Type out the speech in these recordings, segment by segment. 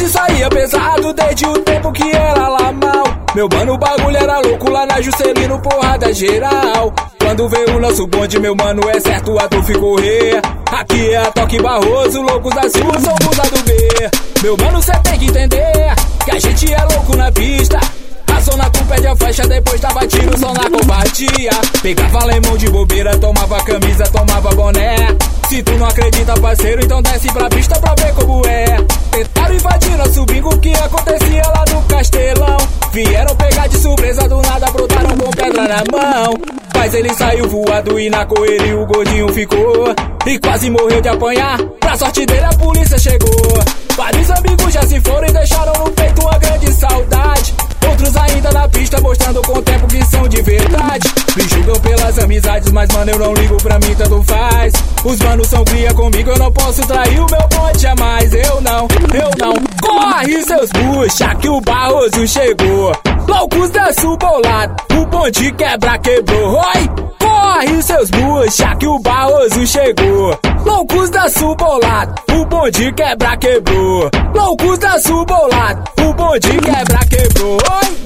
bonde saía pesado desde o tempo que era lá mal. Meu mano, o bagulho era louco lá na Juscelino, porrada geral. Quando veio o nosso bonde, meu mano, é certo, a dor ficou rei. Aqui é a Toque Barroso, loucos da Sul, somos a do B. Meu mano, cê tem que entender que a gente é louco na pista. A zona tu pede a faixa, depois tava tiro só na covardia. Pegava lemão de bobeira, tomava camisa, tomava boné. Se tu não acredita, parceiro, então desce pra pista pra ver como é. Tentaram invadir nosso bingo, o que acontecia lá no Castelão. Vieram pegar de surpresa, do nada brotaram com pedra na mão. Mas ele saiu voado e na correria o gordinho ficou. E quase morreu de apanhar, pra sorte dele a polícia chegou. Vários amigos já se foram e deixaram no peito uma grande saudade. Outros ainda na pista mostrando com o tempo que são de verdade. Me julgam pelas amizades, mas mano eu não ligo, pra mim tanto faz. Os manos são cria comigo, eu não posso trair o meu bonde jamais. Eu não. Corre seus bucha que o Barroso chegou. Loucos desce o bolado, o bonde quebrou. Oi! Corre seus bucha que o Barroso chegou. Loucos desce o bolado, o bonde quebrou. Loucos desce o bolado, o bonde quebrou. Oi!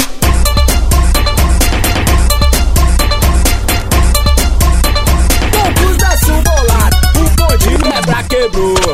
Loucos desce o bolado, o bonde quebrou.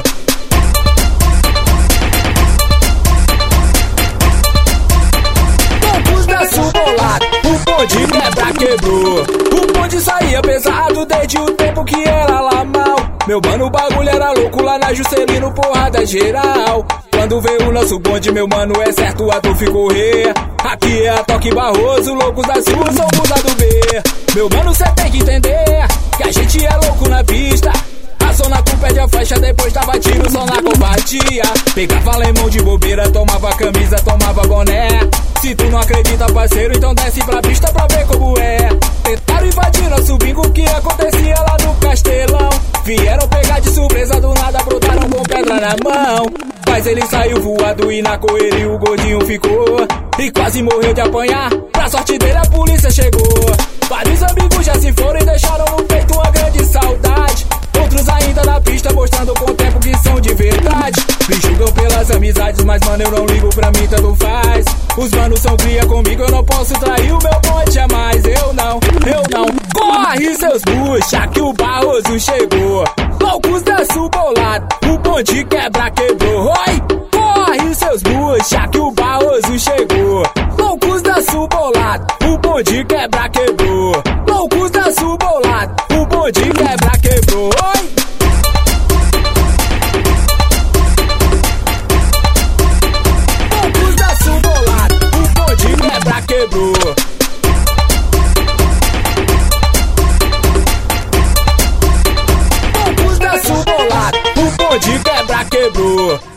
O bonde quebrou. O bonde saía pesado desde o tempo que era lá mal. Meu mano, o bagulho era louco lá na Juscelino, porrada geral. Quando veio o nosso bonde, meu mano, é certo, a dor ficou rei. Aqui é a Toque Barroso, loucos da Sul, somos a do B. Meu mano, cê tem que entender que a gente é louco na pista. A zona tu pede a faixa, depois tava tiro só na covardia. Pegava lemão de bobeira, tomava camisa, tomava boné. Se tu não acredita, parceiro, então desce pra pista pra ver como é. Tentaram invadir nosso bingo, o que acontecia lá no Castelão. Vieram pegar de surpresa, do nada brotaram com pedra na mão. Mas ele saiu voado e na correria o gordinho ficou. E quase morreu de apanhar, pra sorte dele a polícia chegou. Vários amigos já se foram e deixaram no peito uma grande saudade. Outros ainda na pista mostrando com o tempo que são de verdade. Me julgam pelas amizades, mas mano eu não ligo, pra mim tanto faz. Os manos são cria comigo, eu não posso trair o meu bonde jamais. Eu não. Corre seus bucha que o Barroso chegou. Loucos desce o bolado, o bonde quebrou. Oi! Corre seus bucha que o Barroso chegou. Loucos desce o bolado, o bonde quebrou. Loucos desce o bolado, o bonde quebrou. Oi! Loucos desce o bolado, o bonde quebrou. Loucos desce o bolado, o bonde quebrou.